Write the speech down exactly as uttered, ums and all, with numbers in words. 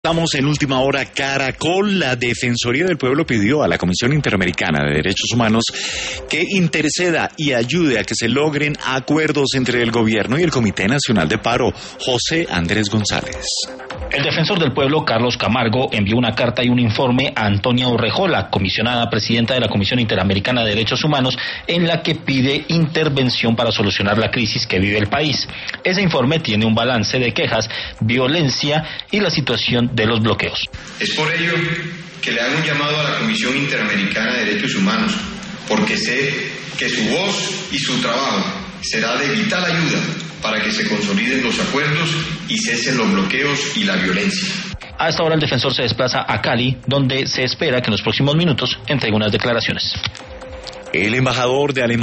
Estamos en Última Hora Caracol. La Defensoría del Pueblo pidió a la Comisión Interamericana de Derechos Humanos que interceda y ayude a que se logren acuerdos entre el gobierno y el Comité Nacional de Paro. José Andrés González. El defensor del pueblo, Carlos Camargo, envió una carta y un informe a Antonia Urrejola, comisionada presidenta de la Comisión Interamericana de Derechos Humanos, en la que pide intervención para solucionar la crisis que vive el país. Ese informe tiene un balance de quejas, violencia y la situación de los bloqueos. Es por ello que le hago un llamado a la Comisión Interamericana de Derechos Humanos, porque sé que su voz y su trabajo será de vital ayuda para que se consoliden los acuerdos y cesen los bloqueos y la violencia. A esta hora el defensor se desplaza a Cali, donde se espera que en los próximos minutos entregue unas declaraciones. El embajador de Alemania